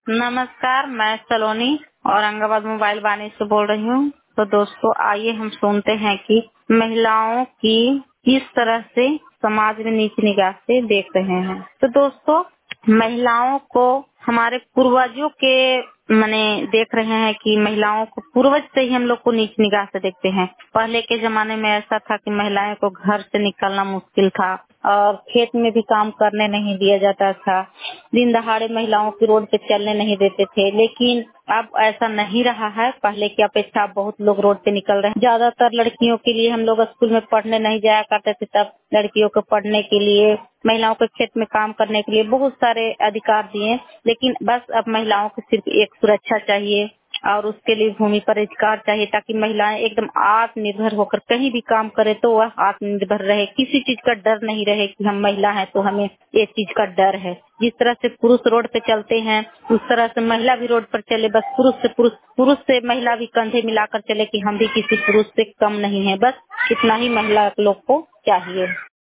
नमस्कार, मैं सलोनी औरंगाबाद मोबाइल वाणी से बोल रही हूँ। तो दोस्तों आइए हम सुनते हैं कि महिलाओं की किस तरह से समाज में नीच निगाह से देख रहे हैं। तो दोस्तों महिलाओं को हमारे पूर्वजों के माने देख रहे हैं कि महिलाओं को पूर्वज से ही हम लोग को नीच निगाह से देखते हैं। पहले के जमाने में ऐसा था कि महिलाओं को घर से निकलना मुश्किल था और खेत में भी काम करने नहीं दिया जाता था। दिन दहाड़े महिलाओं की रोड पे चलने नहीं देते थे, लेकिन अब ऐसा नहीं रहा है। पहले की अपेक्षा बहुत लोग रोड पे निकल रहे हैं। ज्यादातर लड़कियों के लिए हम लोग स्कूल में पढ़ने नहीं जाया करते थे, तब लड़कियों को पढ़ने के लिए, महिलाओं को खेत में काम करने के लिए बहुत सारे अधिकार दिए। लेकिन बस अब महिलाओं को सिर्फ एक सुरक्षा चाहिए और उसके लिए भूमि पर अधिकार चाहिए, ताकि महिलाएं एकदम आत्मनिर्भर होकर कहीं भी काम करे तो वह आत्मनिर्भर रहे। किसी चीज का डर नहीं रहे कि हम महिला हैं तो हमें ये चीज का डर है। जिस तरह से पुरुष रोड पे चलते हैं उस तरह से महिला भी रोड पर चले। बस पुरुष से महिला भी कंधे मिलाकर चले कि हम भी किसी पुरुष से कम नहीं है। बस इतना ही महिला लोग को चाहिए।